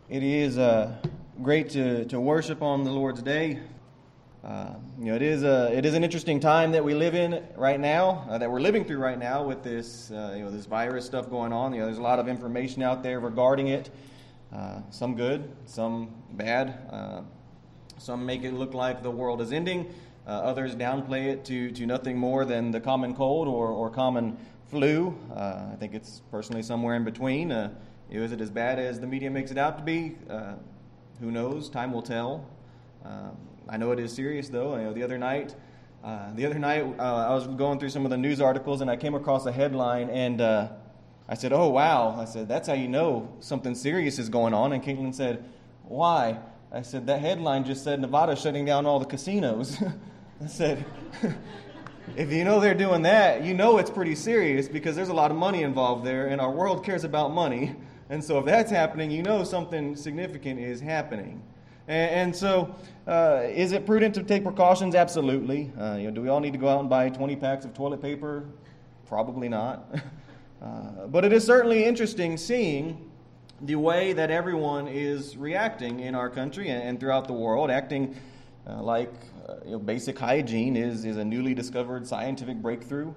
It is great to worship on the Lord's Day. It is an interesting time that we live in right now, that we're living through right now with this this virus stuff going on. There's a lot of information out there regarding it. Some good, some bad. Some make it look like the world is ending. Others downplay it to nothing more than the common cold or common flu. I think it's personally somewhere in between. Is it as bad as the media makes it out to be? Who knows? Time will tell. I know it is serious, though. The other night, I was going through some of the news articles, and I came across a headline, and I said, "Oh, wow." I said, "That's how you know something serious is going on." And Caitlin said, "Why?" I said, "That headline just said Nevada's shutting down all the casinos." I said, if you know they're doing that, you know it's pretty serious because there's a lot of money involved there, and our world cares about money. And so if that's happening, you know something significant is happening. And so is it prudent to take precautions? Absolutely. Do we all need to go out and buy 20 packs of toilet paper? Probably not. But it is certainly interesting seeing the way that everyone is reacting in our country and throughout the world, acting like basic hygiene is a newly discovered scientific breakthrough.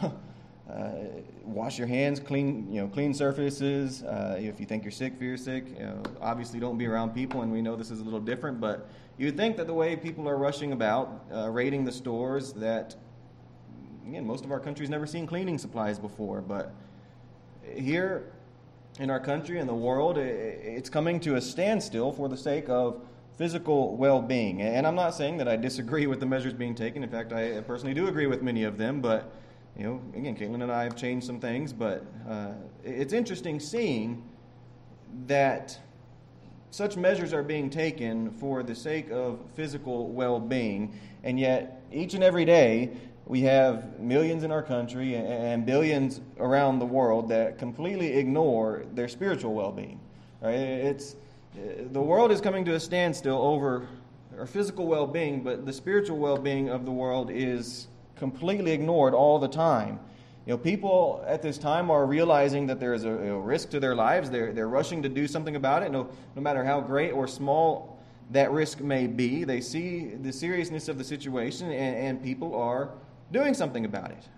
Wash your hands, clean surfaces. If you think you're sick, fear sick. Obviously, don't be around people, and we know this is a little different. But you'd think that the way people are rushing about, raiding the stores, that again, most of our country's never seen cleaning supplies before. But here in our country and the world, it's coming to a standstill for the sake of physical well-being. And I'm not saying that I disagree with the measures being taken. In fact, I personally do agree with many of them. But again, Caitlin and I have changed some things, but it's interesting seeing that such measures are being taken for the sake of physical well-being, and yet each and every day we have millions in our country and billions around the world that completely ignore their spiritual well-being. Right? The world is coming to a standstill over our physical well-being, but the spiritual well-being of the world is completely ignored all the time. People at this time are realizing that there is a risk to their lives. They're rushing to do something about it, no matter how great or small that risk may be. They see the seriousness of the situation, and people are doing something about it.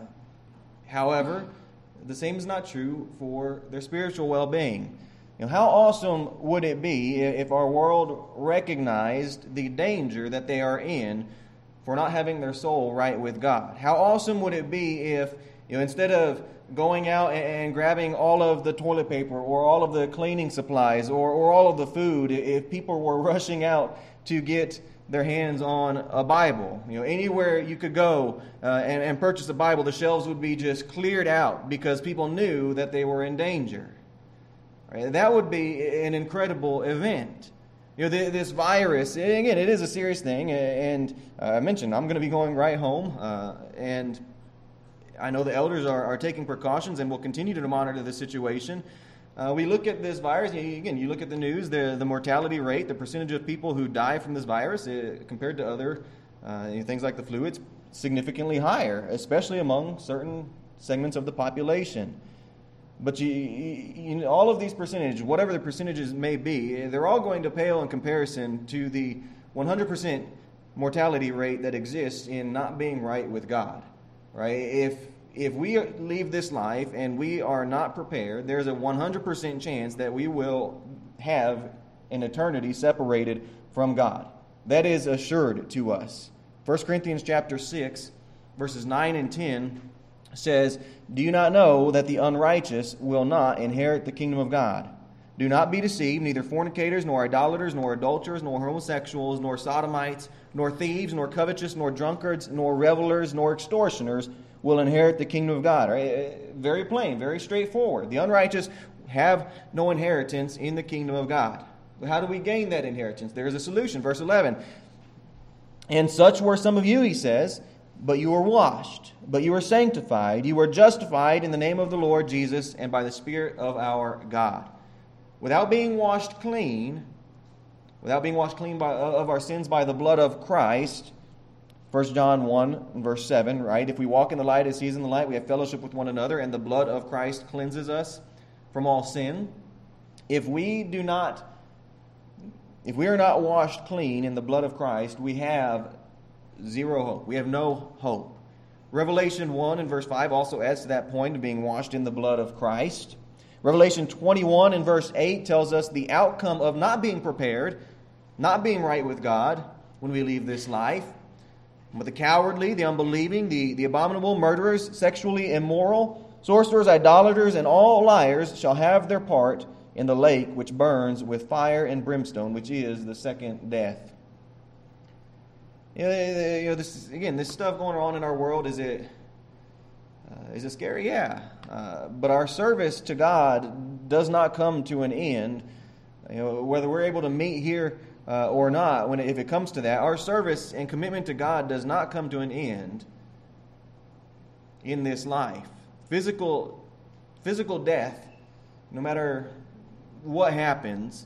However, the same is not true for their spiritual well-being. How awesome would it be if our world recognized the danger that they are in for not having their soul right with God? How awesome would it be if, instead of going out and grabbing all of the toilet paper or all of the cleaning supplies or all of the food, if people were rushing out to get their hands on a Bible? Anywhere you could go and purchase a Bible, the shelves would be just cleared out because people knew that they were in danger. Right? That would be an incredible event. This virus, again, it is a serious thing, and I mentioned I'm going to be going right home, and I know the elders are taking precautions and will continue to monitor the situation. We look at this virus, again, you look at the news, the mortality rate, the percentage of people who die from this virus compared to other things like the flu, it's significantly higher, especially among certain segments of the population. But all of these percentages, whatever the percentages may be, they're all going to pale in comparison to the 100% mortality rate that exists in not being right with God. Right? If we leave this life and we are not prepared, there's a 100% chance that we will have an eternity separated from God. That is assured to us. 1 Corinthians chapter 6, verses 9 and 10 says, "Do you not know that the unrighteous will not inherit the kingdom of God? Do not be deceived, neither fornicators, nor idolaters, nor adulterers, nor homosexuals, nor sodomites, nor thieves, nor covetous, nor drunkards, nor revelers, nor extortioners will inherit the kingdom of God." Right? Very plain, very straightforward. The unrighteous have no inheritance in the kingdom of God. But how do we gain that inheritance? There is a solution. Verse 11, "And such were some of you," he says, "but you were washed, but you were sanctified, you were justified in the name of the Lord Jesus and by the Spirit of our God." Without being washed clean of our sins by the blood of Christ, 1 John 1 and verse 7, right? "If we walk in the light as he is in the light, we have fellowship with one another, and the blood of Christ cleanses us from all sin." If we do not if we are not washed clean in the blood of Christ, we have zero hope. We have no hope. Revelation 1 and verse 5 also adds to that point of being washed in the blood of Christ. Revelation 21 and verse 8 tells us the outcome of not being prepared, not being right with God when we leave this life. But the cowardly, the unbelieving, the abominable, murderers, sexually immoral, sorcerers, idolaters, and all liars shall have their part in the lake which burns with fire and brimstone, which is the second death. This stuff going on in our world, is it scary? Yeah. But our service to God does not come to an end. Whether we're able to meet here or not, if it comes to that, our service and commitment to God does not come to an end in this life. Physical death, no matter what happens,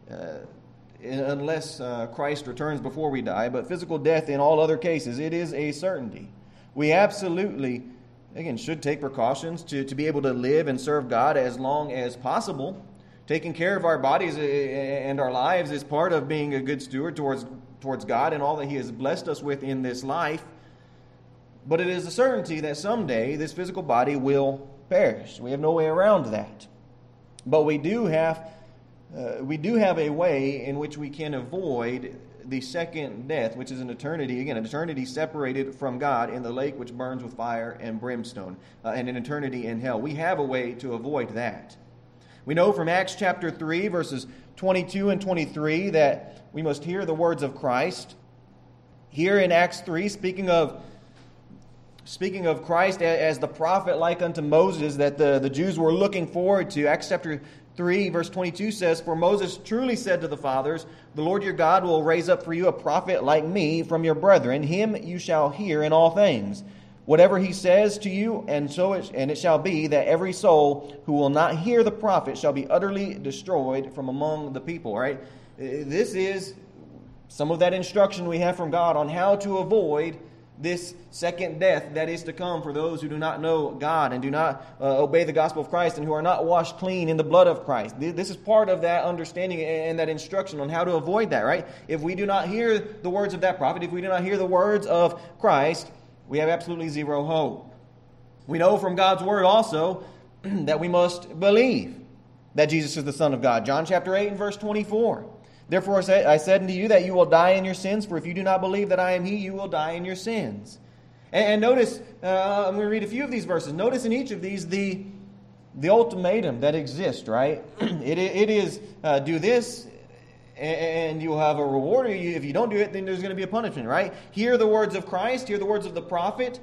unless Christ returns before we die, but physical death in all other cases, it is a certainty. We absolutely, again, should take precautions to be able to live and serve God as long as possible. Taking care of our bodies and our lives is part of being a good steward towards God and all that He has blessed us with in this life. But it is a certainty that someday this physical body will perish. We have no way around that. But we do have a way in which we can avoid the second death, which is an eternity separated from God in the lake which burns with fire and brimstone, and an eternity in hell. We have a way to avoid that. We know from Acts chapter 3, verses 22 and 23, that we must hear the words of Christ. Here in Acts 3, speaking of Christ as the prophet like unto Moses that the Jews were looking forward to, Acts chapter 3, verse 22 says, "For Moses truly said to the fathers, the Lord your God will raise up for you a prophet like me from your brethren. Him you shall hear in all things. Whatever he says to you, and it shall be that every soul who will not hear the prophet shall be utterly destroyed from among the people." Right? This is some of that instruction we have from God on how to avoid this second death that is to come for those who do not know God and do not obey the gospel of Christ and who are not washed clean in the blood of Christ. This is part of that understanding and that instruction on how to avoid that, right? If we do not hear the words of that prophet, if we do not hear the words of Christ, we have absolutely zero hope. We know from God's word also that we must believe that Jesus is the Son of God. John chapter 8 and verse 24. "Therefore I said unto you that you will die in your sins, for if you do not believe that I am He, you will die in your sins." And notice, I'm going to read a few of these verses. Notice in each of these the ultimatum that exists, right? It is, do this and you will have a reward. Or if you don't do it, then there's going to be a punishment, right? Hear the words of Christ, hear the words of the prophet,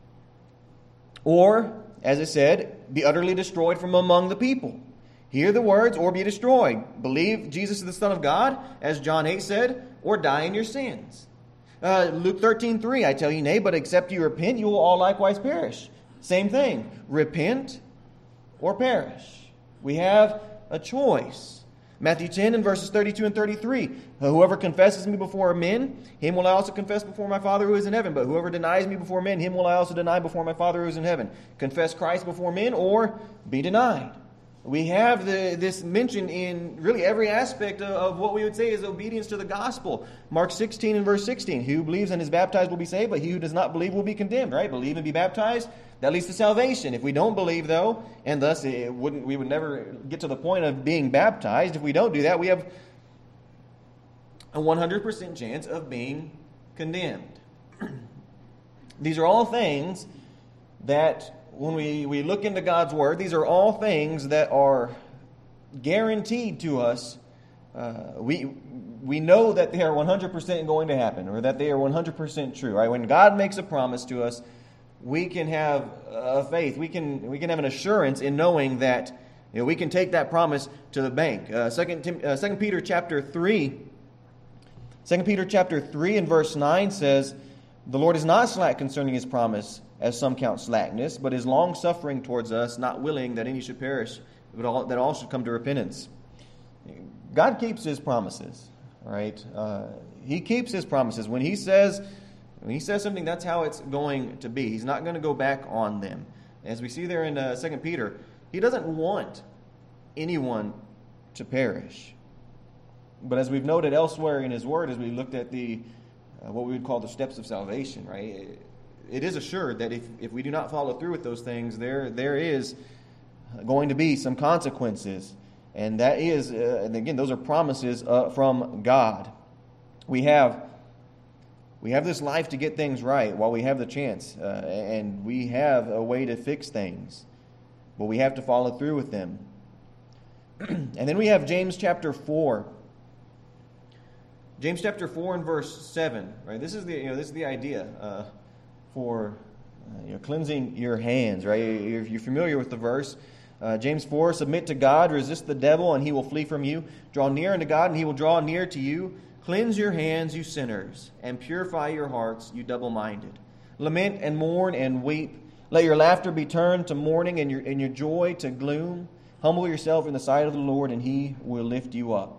or, as it said, be utterly destroyed from among the people. Hear the words or be destroyed. Believe Jesus is the Son of God, as John 8 said, or die in your sins. Luke 13:3, "I tell you, nay, but except you repent, you will all likewise perish." Same thing. Repent or perish. We have a choice. Matthew 10 and verses 32 and 33. "Whoever confesses me before men, him will I also confess before my Father who is in heaven. But whoever denies me before men, him will I also deny before my Father who is in heaven." Confess Christ before men or be denied. We have this mentioned in really every aspect of what we would say is obedience to the gospel. Mark 16 and verse 16. "He who believes and is baptized will be saved, but he who does not believe will be condemned." Right? Believe and be baptized. That leads to salvation. If we don't believe, though, and thus we would never get to the point of being baptized. If we don't do that, we have a 100% chance of being condemned. These are all things that, when we look into God's Word, these are all things that are guaranteed to us. We know that they are 100% going to happen, or that they are 100% true. Right? When God makes a promise to us, we can have a faith. We can have an assurance in knowing that we can take that promise to the bank. 2 Peter chapter 3. 2 Peter chapter 3 and verse 9 says, "The Lord is not slack concerning His promise, as some count slackness, but is long-suffering towards us, not willing that any should perish, but that all should come to repentance." God keeps His promises, right? He keeps His promises. When He says something, that's how it's going to be. He's not going to go back on them. As we see there in 2 Peter, He doesn't want anyone to perish. But as we've noted elsewhere in His Word, as we looked at the what we would call the steps of salvation, right? It is assured that if we do not follow through with those things, there is going to be some consequences. And that is, and again, those are promises from God. We have this life to get things right while we have the chance, and we have a way to fix things, but we have to follow through with them. And then we have James chapter 4. James chapter 4 and verse 7. Right, this is the idea for cleansing your hands. Right, if you're familiar with the verse. James 4, submit to God, resist the devil, and he will flee from you. Draw near unto God, and he will draw near to you. Cleanse your hands, you sinners, and purify your hearts, you double-minded. Lament and mourn and weep. Let your laughter be turned to mourning and your joy to gloom. Humble yourself in the sight of the Lord, and he will lift you up.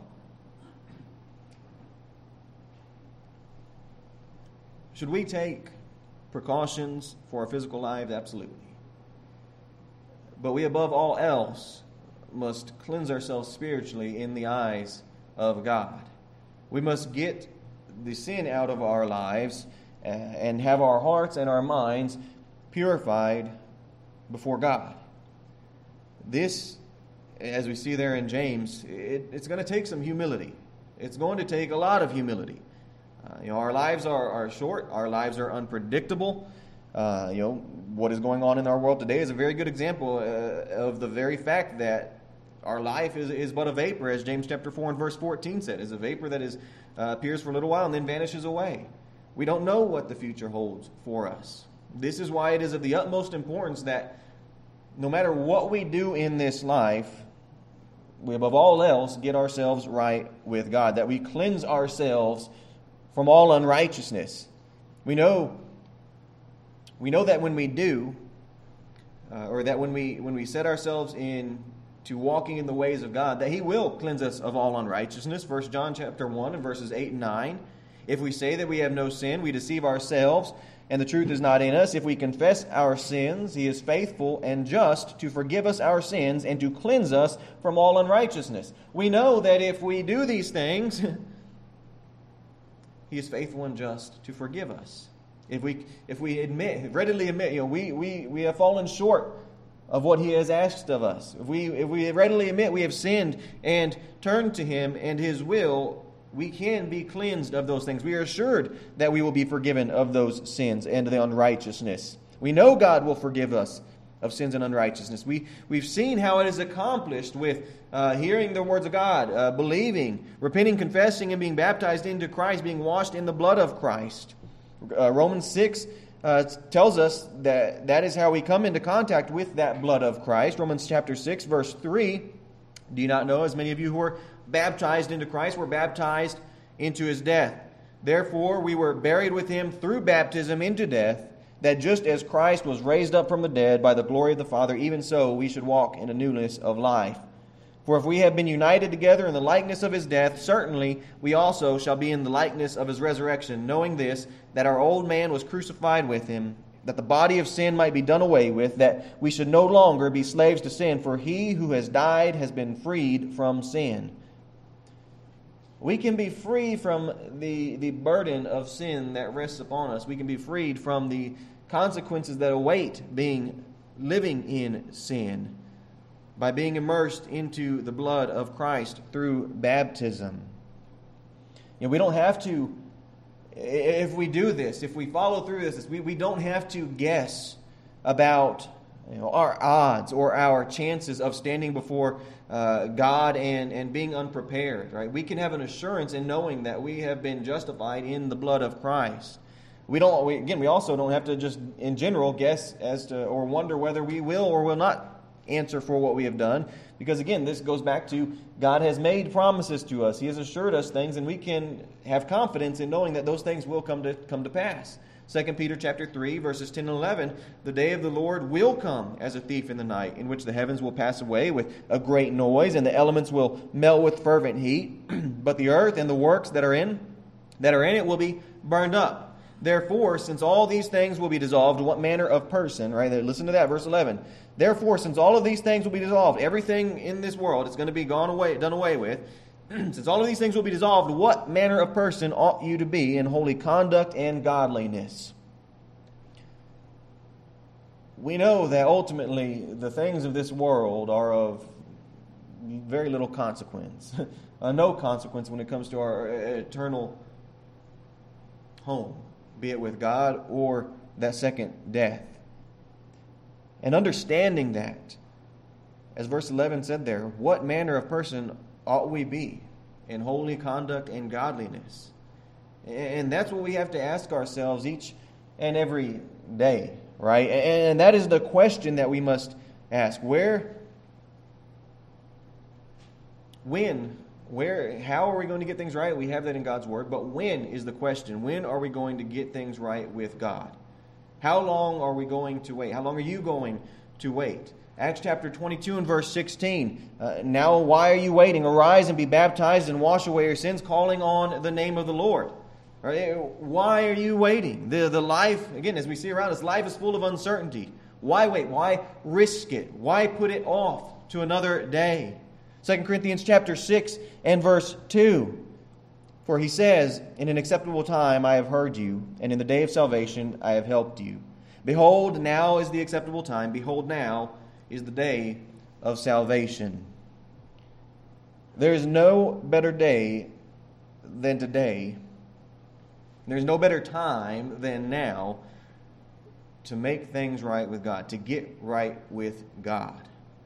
Should we take precautions for our physical lives? Absolutely. But we, above all else, must cleanse ourselves spiritually in the eyes of God. We must get the sin out of our lives and have our hearts and our minds purified before God. This, as we see there in James, it's going to take some humility. It's going to take a lot of humility. Our lives are short. Our lives are unpredictable. What is going on in our world today is a very good example of the very fact that our life is but a vapor, as James chapter 4 and verse 14 said, is a vapor that appears for a little while and then vanishes away. We don't know what the future holds for us. This is why it is of the utmost importance that no matter what we do in this life, we above all else get ourselves right with God, that we cleanse ourselves from all unrighteousness. We know that when we do, or that when we set ourselves into walking in the ways of God, that He will cleanse us of all unrighteousness. 1 John chapter 1 and verses 8 and 9. If we say that we have no sin, we deceive ourselves, and the truth is not in us. If we confess our sins, He is faithful and just to forgive us our sins and to cleanse us from all unrighteousness. We know that if we do these things, He is faithful and just to forgive us. If we readily admit, we have fallen short of what He has asked of us. If we readily admit we have sinned and turn to Him and His will, we can be cleansed of those things. We are assured that we will be forgiven of those sins and the unrighteousness. We know God will forgive us of sins and unrighteousness. We've seen how it is accomplished with hearing the words of God, believing, repenting, confessing, and being baptized into Christ, being washed in the blood of Christ. Romans 6 tells us that is how we come into contact with that blood of Christ. Romans chapter 6, verse 3. Do you not know, as many of you who were baptized into Christ were baptized into His death? Therefore, we were buried with Him through baptism into death, that just as Christ was raised up from the dead by the glory of the Father, even so we should walk in a newness of life. For if we have been united together in the likeness of His death, certainly we also shall be in the likeness of His resurrection, knowing this, that our old man was crucified with Him, that the body of sin might be done away with, that we should no longer be slaves to sin, for he who has died has been freed from sin. We can be free from the burden of sin that rests upon us. We can be freed from the consequences that await living in sin by being immersed into the blood of Christ through baptism. We don't have to, if we do this, if we follow through this, we don't have to guess about our odds or our chances of standing before God and being unprepared. Right? We can have an assurance in knowing that we have been justified in the blood of Christ. We also don't have to just in general guess as to or wonder whether we will or will not answer for what we have done, because again, this goes back to God has made promises to us. He has assured us things, and we can have confidence in knowing that those things will come to pass. 2 Peter chapter 3, verses 10 and 11, the day of the Lord will come as a thief in the night, in which the heavens will pass away with a great noise, and the elements will melt with fervent heat, but the earth and the works that are in it will be burned up. Therefore, since all these things will be dissolved, what manner of person, right there, listen to that, verse 11. Therefore, since all of these things will be dissolved, everything in this world is going to be done away with, Since all of these things will be dissolved, what manner of person ought you to be in holy conduct and godliness? We know that ultimately the things of this world are of very little consequence. No consequence when it comes to our eternal home, be it with God or that second death. And understanding that, as verse 11 said there, what manner of person ought we be in holy conduct and godliness? And that's what we have to ask ourselves each and every day, right? And that is the question that we must ask. How are we going to get things right? We have that in God's Word. But when is the question? When are we going to get things right with God? How long are we going to wait? How long are you going to wait? Acts chapter 22 and verse 16. Now why are you waiting? Arise and be baptized and wash away your sins, calling on the name of the Lord. Right? Why are you waiting? The life, again, as we see around us, life is full of uncertainty. Why wait? Why risk it? Why put it off to another day? 2 Corinthians chapter 6 and verse 2. For he says, in an acceptable time I have heard you, and in the day of salvation I have helped you. Behold, now is the acceptable time. Behold, now is the day of salvation. There is no better day than today. There's no better time than now to make things right with God, to get right with God.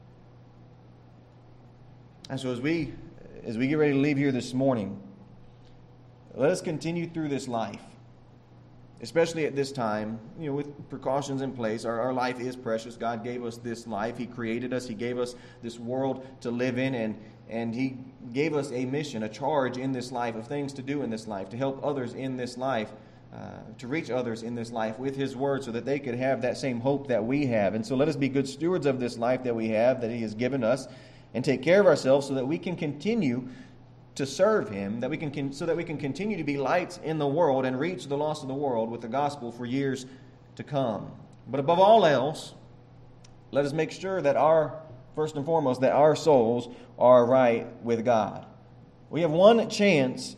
And so as we get ready to leave here this morning, let us continue through this life, especially at this time, with precautions in place. Our life is precious. God gave us this life. He created us. He gave us this world to live in, and He gave us a mission, a charge in this life of things to do in this life, to help others in this life, to reach others in this life with His Word so that they could have that same hope that we have. And so let us be good stewards of this life that we have, that He has given us, and take care of ourselves so that we can continue to serve Him, so that we can continue to be lights in the world and reach the lost of the world with the gospel for years to come. But above all else, let us make sure that first and foremost, that our souls are right with God. We have one chance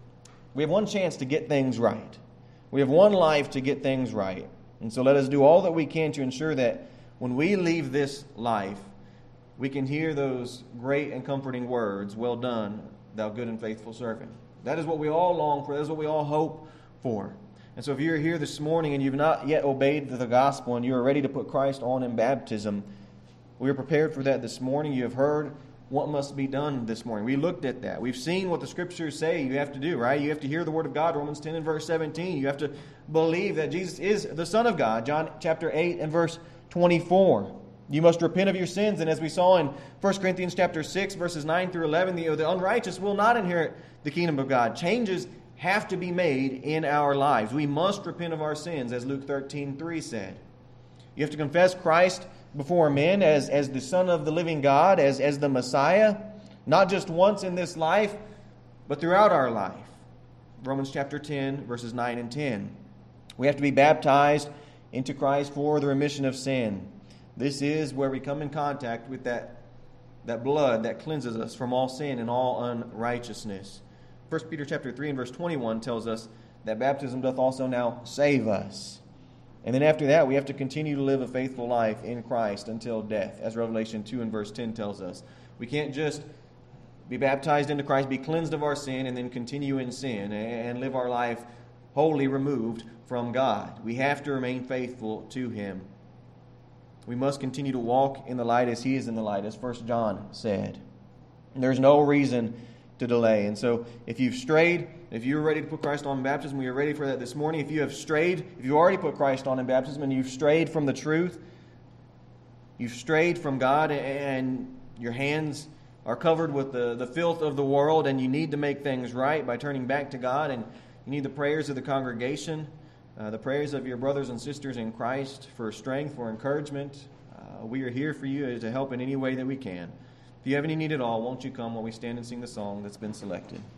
to get things right. We have one life to get things right. And so let us do all that we can to ensure that when we leave this life, we can hear those great and comforting words, "Well done, thou good and faithful servant." That is what we all long for. That is what we all hope for. And so if you're here this morning and you've not yet obeyed the gospel and you're ready to put Christ on in baptism, we are prepared for that this morning. You have heard what must be done this morning. We looked at that. We've seen what the Scriptures say you have to do, right? You have to hear the Word of God, Romans 10 and verse 17. You have to believe that Jesus is the Son of God, John chapter 8 and verse 24. You must repent of your sins. And as we saw in 1 Corinthians chapter 6, verses 9 through 11, the unrighteous will not inherit the kingdom of God. Changes have to be made in our lives. We must repent of our sins, as Luke 13:3 said. You have to confess Christ before men as the Son of the living God, as the Messiah, not just once in this life, but throughout our life. Romans chapter 10, verses 9 and 10. We have to be baptized into Christ for the remission of sin. This is where we come in contact with that blood that cleanses us from all sin and all unrighteousness. 1 Peter chapter 3 and verse 21 tells us that baptism doth also now save us. And then after that, we have to continue to live a faithful life in Christ until death, as Revelation 2 and verse 10 tells us. We can't just be baptized into Christ, be cleansed of our sin, and then continue in sin and live our life wholly removed from God. We have to remain faithful to Him. We must continue to walk in the light as He is in the light, as 1 John said. And there's no reason to delay. And so if you've strayed, if you're ready to put Christ on in baptism, we are ready for that this morning. If you have strayed, if you already put Christ on in baptism and you've strayed from the truth, you've strayed from God and your hands are covered with the filth of the world and you need to make things right by turning back to God, and you need the prayers of the congregation, the prayers of your brothers and sisters in Christ for strength, for encouragement. We are here for you to help in any way that we can. If you have any need at all, won't you come while we stand and sing the song that's been selected?